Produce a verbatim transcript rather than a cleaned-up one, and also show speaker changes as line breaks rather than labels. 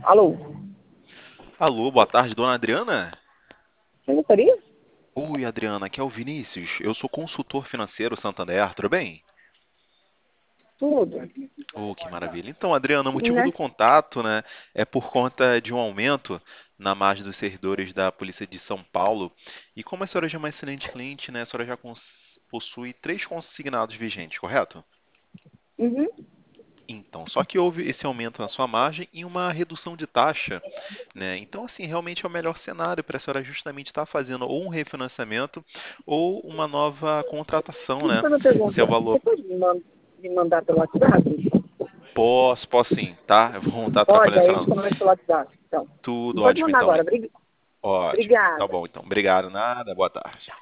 Alô?
Alô, boa tarde, dona Adriana?
Secretaria?
Oi, Adriana, aqui é o Vinícius. Eu sou consultor financeiro Santander, tudo bem?
Tudo.
Oh, que maravilha. Então, Adriana, o motivo
Né?
do contato, né, é por conta de um aumento na margem dos servidores da Polícia de São Paulo. E como a senhora já é uma excelente cliente, né, a senhora já cons- possui três consignados vigentes, correto?
Uhum.
Então, só que houve esse aumento na sua margem e uma redução de taxa, né? Então, assim, realmente é o melhor cenário para a senhora justamente estar fazendo ou um refinanciamento ou uma nova contratação,
Deixa eu
né?
fazer uma pergunta.
Seu
Você
valor,
pode me, man- me mandar pelo WhatsApp?
posso, posso sim, tá? Eu vou estar
Pode,
atrapalhando a
aí a gente
senhora.
conversa pelo WhatsApp. Então,
Tudo
pode
ótimo,
mandar
então.
agora. Bri-
Ótimo. Tá
Obrigada.
bom, então. Obrigado, nada. Boa tarde.